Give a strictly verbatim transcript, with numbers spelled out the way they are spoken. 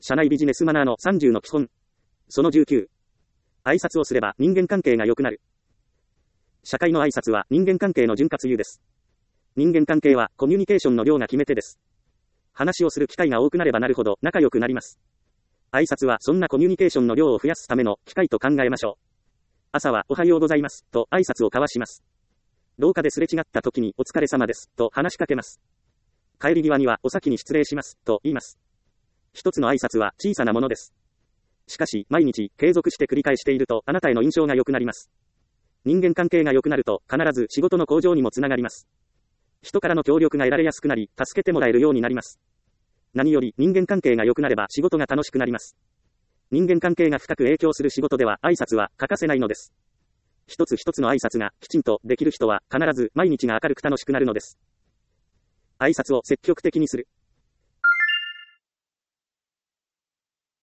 社内ビジネスマナーのさんじゅうの基本。そのじゅうきゅう。挨拶をすれば人間関係が良くなる。社会の挨拶は人間関係の潤滑油です。人間関係はコミュニケーションの量が決め手です。話をする機会が多くなればなるほど仲良くなります。挨拶はそんなコミュニケーションの量を増やすための機会と考えましょう。朝はおはようございますと挨拶を交わします。廊下ですれ違った時にお疲れ様ですと話しかけます。帰り際にはお先に失礼しますと言います。一つの挨拶は小さなものです。しかし毎日継続して繰り返しているとあなたへの印象が良くなります。人間関係が良くなると必ず仕事の向上にもつながります。人からの協力が得られやすくなり助けてもらえるようになります。何より人間関係が良くなれば仕事が楽しくなります。人間関係が深く影響する仕事では挨拶は欠かせないのです。一つ一つの挨拶がきちんとできる人は必ず毎日が明るく楽しくなるのです。挨拶を積極的にする。